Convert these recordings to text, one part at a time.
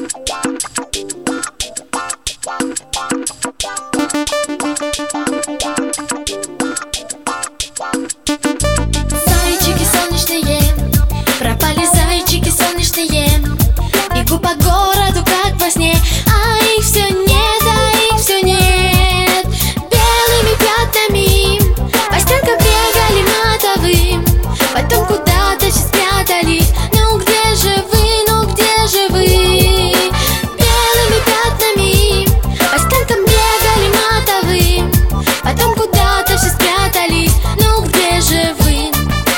Зайчики солнечные, пропали зайчики солнечные. Бегу по городу, как во сне, а их все нет, а их все нет. Белыми пятнами по стенкам бегали матовым, потом куда-то все спрятались. Ну где же вы, ну где же вы? Белыми пятнами по стенкам бегали матовым, потом куда-то все спрятались. Ну где же вы?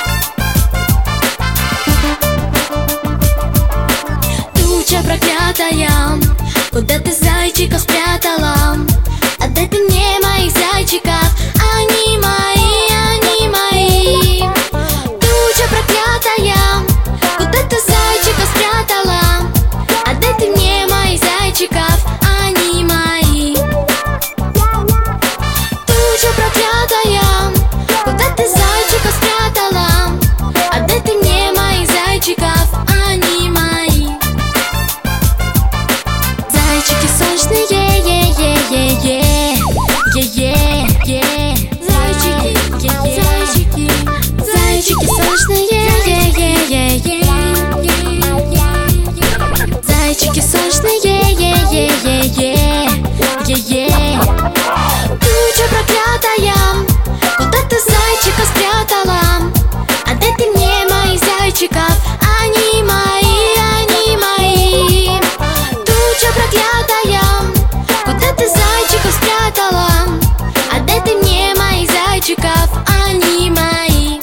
Туча проклятая, куда ты зайчиков спрятала? Отдай ты мне моих зайчиков, они мои, они мои. Туча проклятая, куда ты зайчиков спрятала? Отдай ты мне моих зайчиков, они мои. Туча проклятая, куда ты зайчиков спрятала? Отдай ты мне моих зайчиков, они мои. Зайчики солнечные, е-е-е-е, е-е-е. Зайчики, зайчики, зайчики солнечные, е-е-е-е. Зайчики солнечные, е-е-е-е, е-е. Туча проклятая, куда ты зайчика спрятала? Отдай ты мне моих зайчиков, они мои, они мои. Туча проклятая, куда ты зайчиков спрятала? Отдай ты мне моих зайчиков, они мои.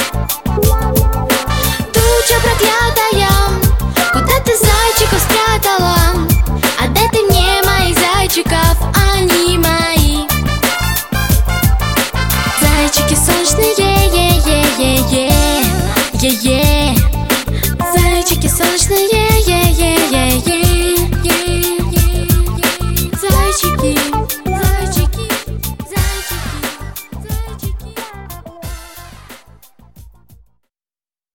Туча проклятая, куда ты зайчиков спрятала? Отдай ты мне моих зайчиков, они мои. Зайчики солнечные, е-е-е-е, е-е. Зайчики солнечные.